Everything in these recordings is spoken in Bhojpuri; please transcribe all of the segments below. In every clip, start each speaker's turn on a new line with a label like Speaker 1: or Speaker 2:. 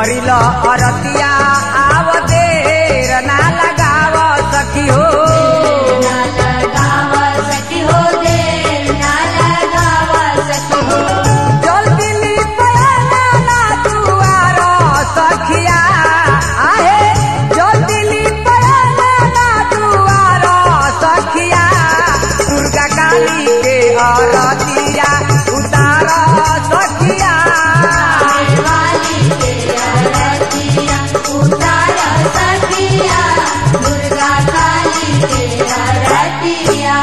Speaker 1: करिला अरतिया आव देर ना लगाव सखी हो
Speaker 2: ना लगाव सखी हो देर ना लगाव सखी हो
Speaker 1: जल्दी लिपयाना ना दुआर सखिया आहे जल्दी लिपयाना ना दुआर सखिया दुर्गा काली के अरतिया उतार सखिया
Speaker 2: वाली के अरतिया उतार सखिया दुर्गा काली के अरतिया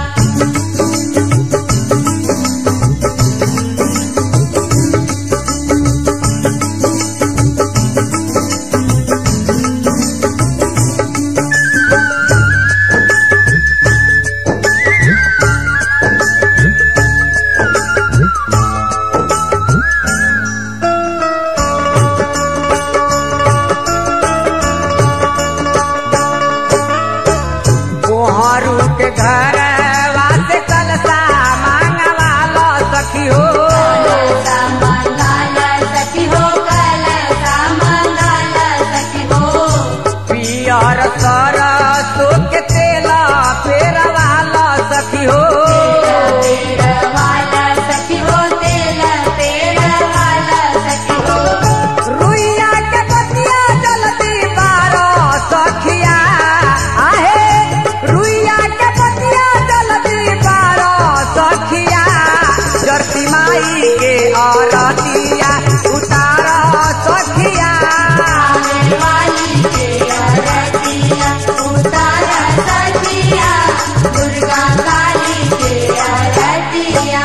Speaker 1: कोहरू के घर वासे कलसा मांगवालो सखी हो
Speaker 2: कलसा मंगाला सखी हो कलसा मंगाला सखी हो
Speaker 1: पियर सरसों के तेल पेरवालो सखी हो
Speaker 2: पेड़ वाला सखी हो तेल पेड़ वाला सखी हो
Speaker 1: रुइया के बतिया जल्दी बारो सखिया आहे रुइया के बतिया जल्दी बारो सखिया जर्सी माई के अरतिया उतारो सखिया
Speaker 2: वाली के अरतिया उतार सखिया दुर्गा काली के अरतिया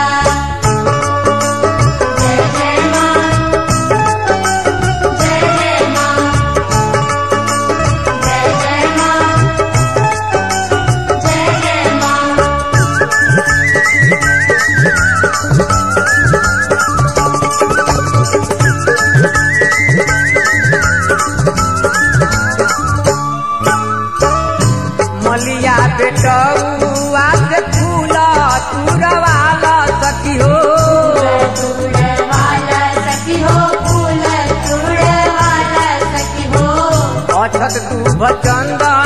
Speaker 2: जय जय माँ जय जय माँ जय जय माँ जय जय माँ
Speaker 1: मलिया बेटौआ से फूल तुरवाला सखी हो
Speaker 2: चूड़ वाला सखी हो फूल चूड़ वाला सखी हो
Speaker 1: अछत तू भचंदन